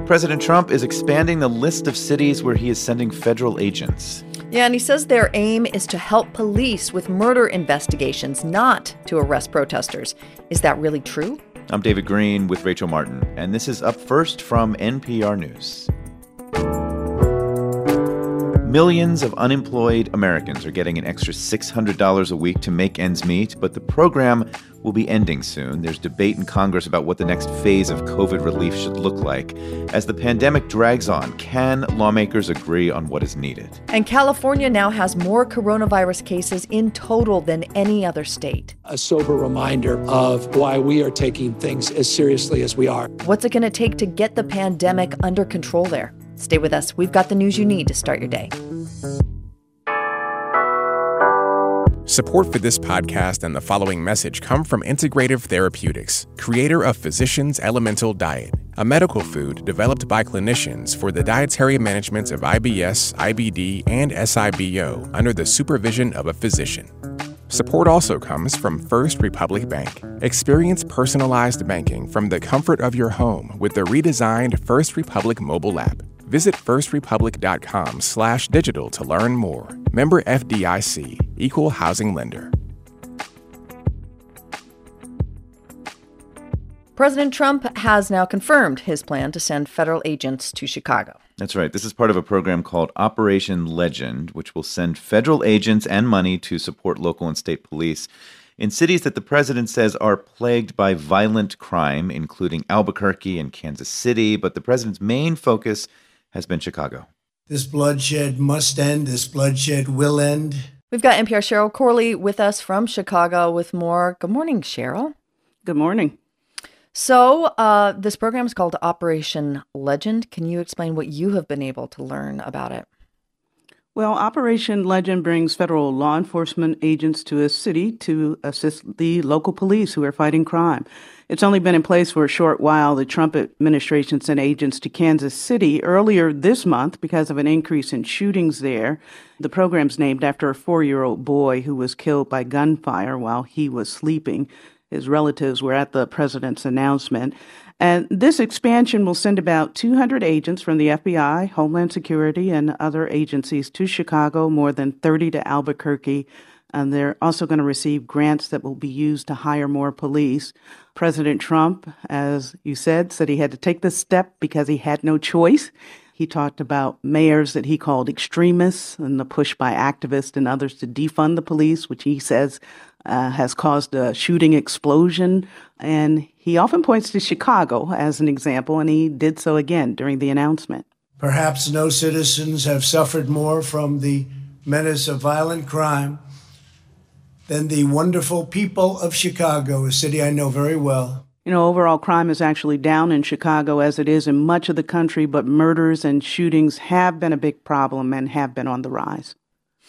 President Trump is expanding the list of cities where he is sending federal agents. Yeah, and he says their aim is to help police with murder investigations, not to arrest protesters. Is that really true? I'm David Green with Rachel Martin, and this is Up First from NPR News. Millions of unemployed Americans are getting an extra $600 a week to make ends meet, but the program will be ending soon. There's debate in Congress about what the next phase of COVID relief should look like. As the pandemic drags on, can lawmakers agree on what is needed? And California now has more coronavirus cases in total than any other state. A sober reminder of why we are taking things as seriously as we are. What's it going to take to get the pandemic under control there? Stay with us. We've got the news you need to start your day. Support for this podcast and the following message come from Integrative Therapeutics, creator of Physicians Elemental Diet, a medical food developed by clinicians for the dietary management of IBS, IBD, and SIBO under the supervision of a physician. Support also comes from First Republic Bank. Experience personalized banking from the comfort of your home with the redesigned First Republic mobile app. Visit firstrepublic.com/digital to learn more. Member FDIC, Equal Housing Lender. President Trump has now confirmed his plan to send federal agents to Chicago. That's right. This is part of a program called Operation Legend, which will send federal agents and money to support local and state police in cities that the president says are plagued by violent crime, including Albuquerque and Kansas City. But the president's main focus has been Chicago. This bloodshed must end. This bloodshed will end. We've got NPR Cheryl Corley with us from Chicago with more. Good morning, Cheryl. Good morning. So this program is called Operation Legend. Can you explain what you have been able to learn about it? Well, Operation Legend brings federal law enforcement agents to a city to assist the local police who are fighting crime. It's only been in place for a short while. The Trump administration sent agents to Kansas City earlier this month because of an increase in shootings there. The program's named after a 4-year-old boy who was killed by gunfire while he was sleeping. His relatives were at the president's announcement. And this expansion will send about 200 agents from the FBI, Homeland Security, and other agencies to Chicago, more than 30 to Albuquerque. And they're also going to receive grants that will be used to hire more police. President Trump, as you said he had to take this step because he had no choice. He talked about mayors that he called extremists and the push by activists and others to defund the police, which he says has caused a shooting explosion. And he often points to Chicago as an example, and he did so again during the announcement. Perhaps no citizens have suffered more from the menace of violent crime than the wonderful people of Chicago, a city I know very well. You know, overall crime is actually down in Chicago as it is in much of the country, but murders and shootings have been a big problem and have been on the rise.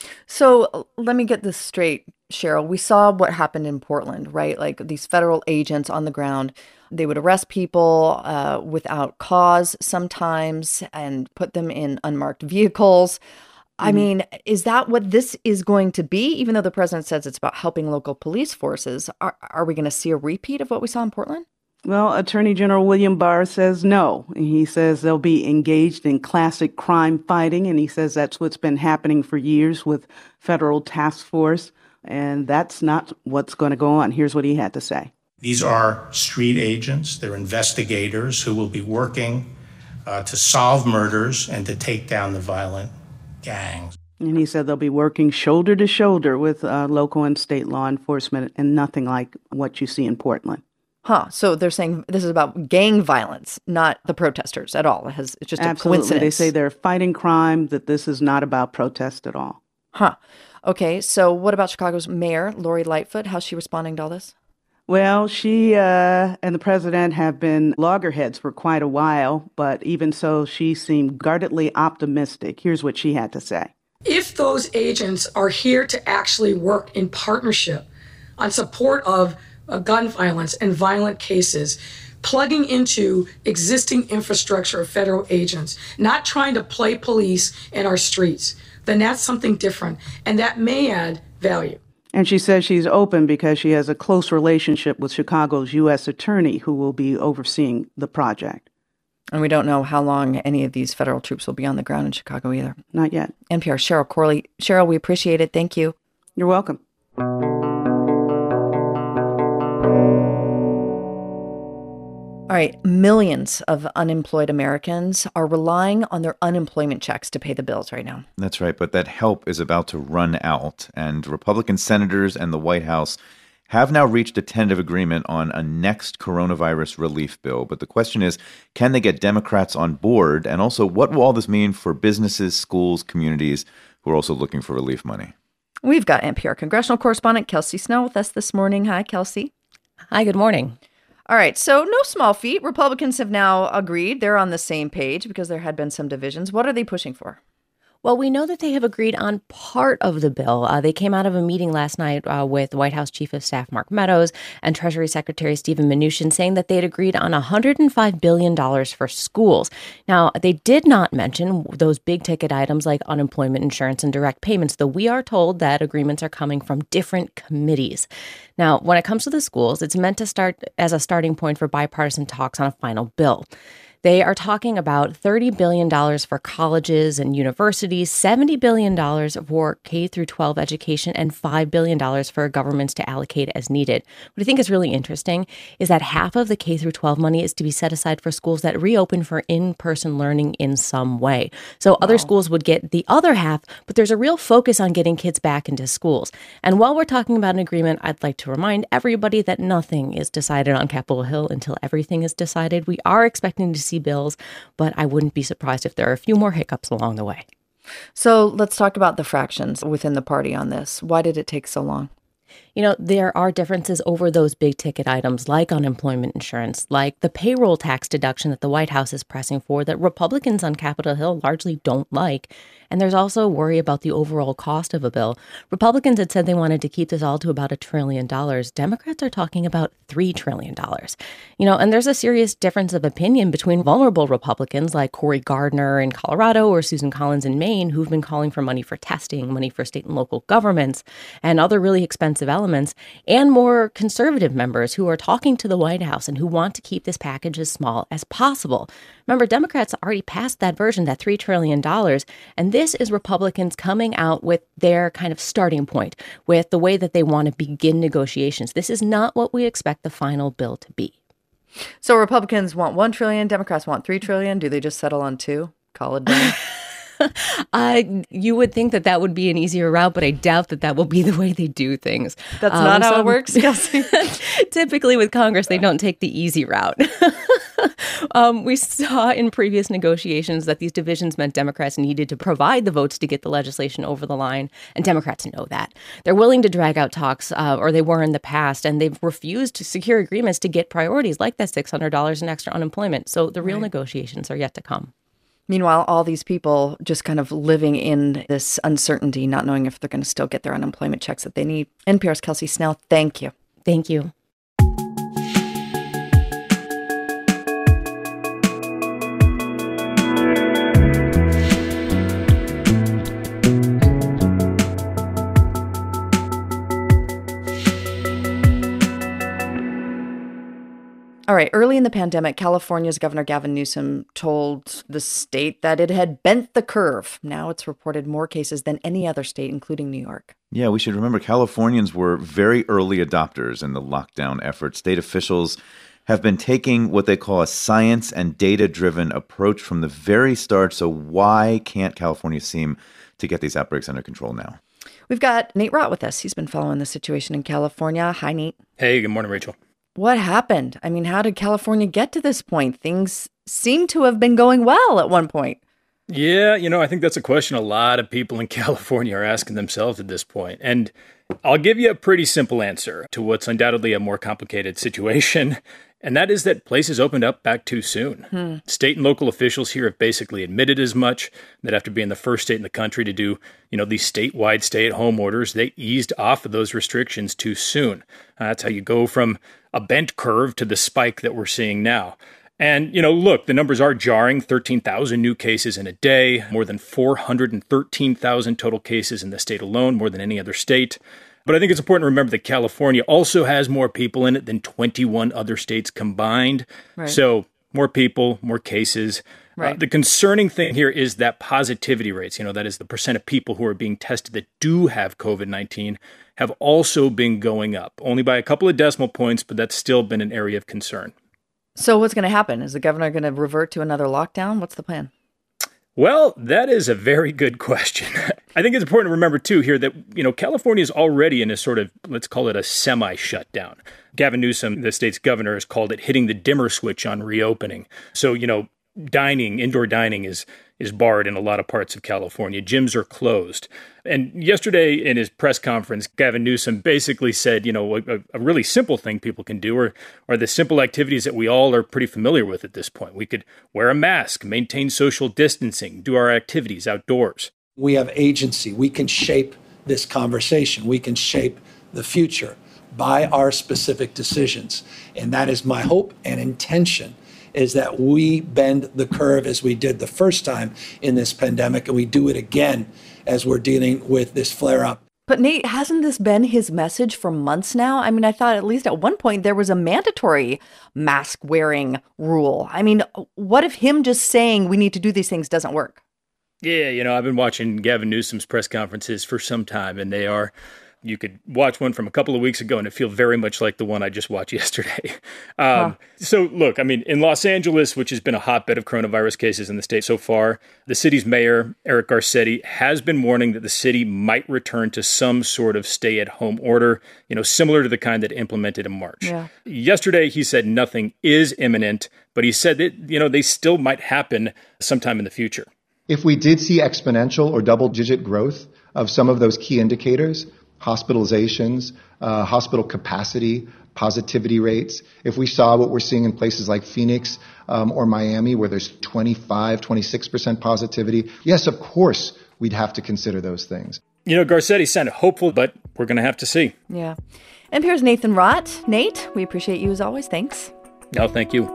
So let me get this straight, Cheryl. We saw what happened in Portland, right? Like these federal agents on the ground, they would arrest people without cause sometimes and put them in unmarked vehicles. I mean, is that what this is going to be? Even though the president says it's about helping local police forces, are we going to see a repeat of what we saw in Portland? Well, Attorney General William Barr says no. He says they'll be engaged in classic crime fighting, and he says that's what's been happening for years with federal task force, and that's not what's going to go on. Here's what he had to say. These are street agents. They're investigators who will be working to solve murders and to take down the violent gangs. And he said they'll be working shoulder to shoulder with local and state law enforcement and nothing like what you see in Portland. So they're saying this is about gang violence, not the protesters at all. It's just Absolutely. a coincidence. They say they're fighting crime, that this is not about protest at all. Okay, so what about Chicago's mayor, Lori Lightfoot? How's she responding to all this? Well, she and the president have been loggerheads for quite a while, but even so, she seemed guardedly optimistic. Here's what she had to say. If those agents are here to actually work in partnership on support of gun violence and violent cases, plugging into existing infrastructure of federal agents, not trying to play police in our streets, then that's something different. And that may add value. And she says she's open because she has a close relationship with Chicago's U.S. attorney who will be overseeing the project. And we don't know how long any of these federal troops will be on the ground in Chicago either. Not yet. NPR, Cheryl Corley. Cheryl, we appreciate it. Thank you. You're welcome. All right, millions of unemployed Americans are relying on their unemployment checks to pay the bills right now. That's right, but that help is about to run out, and Republican senators and the White House have now reached a tentative agreement on a next coronavirus relief bill. But the question is, can they get Democrats on board? And also, what will all this mean for businesses, schools, communities who are also looking for relief money? We've got NPR congressional correspondent Kelsey Snell with us this morning. Hi, Kelsey. Hi, good morning. All right, so no small feat. Republicans have now agreed. They're on the same page because there had been some divisions. What are they pushing for? Well, we know that they have agreed on part of the bill. They came out of a meeting last night with White House Chief of Staff Mark Meadows and Treasury Secretary Stephen Mnuchin saying that they had agreed on $105 billion for schools. Now, they did not mention those big ticket items like unemployment insurance and direct payments, though we are told that agreements are coming from different committees. Now, when it comes to the schools, it's meant to start as a starting point for bipartisan talks on a final bill. They are talking about $30 billion for colleges and universities, $70 billion for K through 12 education, and $5 billion for governments to allocate as needed. What I think is really interesting is that half of the K through 12 money is to be set aside for schools that reopen for in-person learning in some way. So other schools would get the other half, but there's a real focus on getting kids back into schools. And while we're talking about an agreement, I'd like to remind everybody that nothing is decided on Capitol Hill until everything is decided. We are expecting to see bills, but I wouldn't be surprised if there are a few more hiccups along the way. So let's talk about the fractions within the party on this. Why did it take so long? You know, there are differences over those big ticket items like unemployment insurance, like the payroll tax deduction that the White House is pressing for that Republicans on Capitol Hill largely don't like. And there's also worry about the overall cost of a bill. Republicans had said they wanted to keep this all to about $1 trillion. Democrats are talking about $3 trillion. You know, and there's a serious difference of opinion between vulnerable Republicans like Cory Gardner in Colorado or Susan Collins in Maine, who've been calling for money for testing, money for state and local governments, and other really expensive elements, and more conservative members who are talking to the White House and who want to keep this package as small as possible. Remember, Democrats already passed that version, that $3 trillion, and this is Republicans coming out with their kind of starting point, with the way that they want to begin negotiations. This is not what we expect the final bill to be. So Republicans want $1 trillion, Democrats want $3 trillion. Do they just settle on 2? Call it done? You would think that that would be an easier route, but I doubt that that will be the way they do things. That's not how it works, Kelsey. Typically with Congress, they don't take the easy route. We saw in previous negotiations that these divisions meant Democrats needed to provide the votes to get the legislation over the line, and Democrats know that. They're willing to drag out talks, or they were in the past, and they've refused to secure agreements to get priorities like that $600 in extra unemployment. So the real negotiations are yet to come. Meanwhile, all these people just kind of living in this uncertainty, not knowing if they're going to still get their unemployment checks that they need. NPR's Kelsey Snell, thank you. Thank you. All right. Early in the pandemic, California's Governor Gavin Newsom told the state that it had bent the curve. Now it's reported more cases than any other state, including New York. Yeah, we should remember Californians were very early adopters in the lockdown effort. State officials have been taking what they call a science and data-driven approach from the very start. So why can't California seem to get these outbreaks under control now? We've got Nate Rott with us. He's been following the situation in California. Hi, Nate. Hey, good morning, Rachel. What happened? I mean, how did California get to this point? Things seem to have been going well at one point. Yeah, I think that's a question a lot of people in California are asking themselves at this point. And I'll give you a pretty simple answer to what's undoubtedly a more complicated situation. And that is that places opened up back too soon. State and local officials here have basically admitted as much, that after being the first state in the country to do, these statewide stay-at-home orders, they eased off of those restrictions too soon. That's how you go from a bent curve to the spike that we're seeing now. And, look, the numbers are jarring. 13,000 new cases in a day, more than 413,000 total cases in the state alone, more than any other state. But I think it's important to remember that California also has more people in it than 21 other states combined. Right. So more people, more cases. Right. The concerning thing here is that positivity rates, that is the percent of people who are being tested that do have COVID-19, have also been going up, only by a couple of decimal points, but that's still been an area of concern. So what's going to happen? Is the governor going to revert to another lockdown? What's the plan? Well, that is a very good question. I think it's important to remember, too, here that, California is already in a sort of, let's call it a semi-shutdown. Gavin Newsom, the state's governor, has called it hitting the dimmer switch on reopening. So, indoor dining is barred in a lot of parts of California. Gyms are closed. And yesterday in his press conference, Gavin Newsom basically said, a really simple thing people can do are the simple activities that we all are pretty familiar with at this point. We could wear a mask, maintain social distancing, do our activities outdoors. We have agency. We can shape this conversation. We can shape the future by our specific decisions. And that is my hope and intention, is that we bend the curve as we did the first time in this pandemic, and we do it again as we're dealing with this flare-up. But Nate, hasn't this been his message for months now? I mean, I thought at least at one point there was a mandatory mask wearing rule. I mean, what if him just saying we need to do these things doesn't work? Yeah, I've been watching Gavin Newsom's press conferences for some time, and you could watch one from a couple of weeks ago and it feel very much like the one I just watched yesterday. So look, in Los Angeles, which has been a hotbed of coronavirus cases in the state so far, the city's mayor, Eric Garcetti, has been warning that the city might return to some sort of stay-at-home order, similar to the kind that implemented in March. Yeah. Yesterday, he said nothing is imminent, but he said that, they still might happen sometime in the future. If we did see exponential or double-digit growth of some of those key indicators, hospitalizations, hospital capacity, positivity rates. If we saw what we're seeing in places like Phoenix or Miami, where there's 25, 26% positivity, yes, of course, we'd have to consider those things. Garcetti sounded hopeful, but we're going to have to see. Yeah. NPR's Nathan Rott. Nate, we appreciate you as always. Thanks. No, thank you.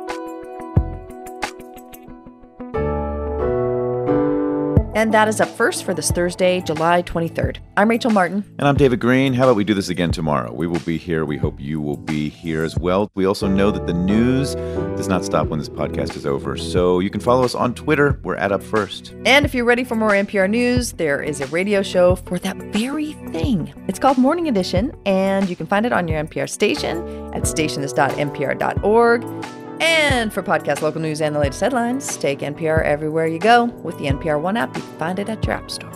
And that is Up First for this Thursday, July 23rd. I'm Rachel Martin. And I'm David Green. How about we do this again tomorrow? We will be here. We hope you will be here as well. We also know that the news does not stop when this podcast is over. So you can follow us on Twitter. We're at Up First. And if you're ready for more NPR news, there is a radio show for that very thing. It's called Morning Edition, and you can find it on your NPR station at stations.npr.org. And for podcast local news and the latest headlines, take NPR everywhere you go. With the NPR One app, you can find it at your app store.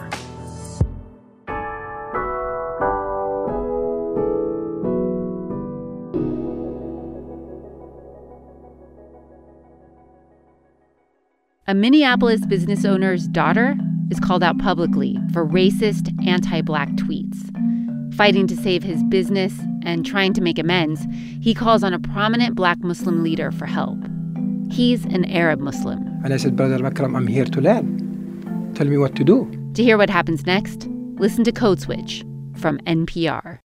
A Minneapolis business owner's daughter is called out publicly for racist, anti-Black tweets. Fighting to save his business and trying to make amends, he calls on a prominent Black Muslim leader for help. He's an Arab Muslim. And I said, Brother Makram, I'm here to learn. Tell me what to do. To hear what happens next, listen to Code Switch from NPR.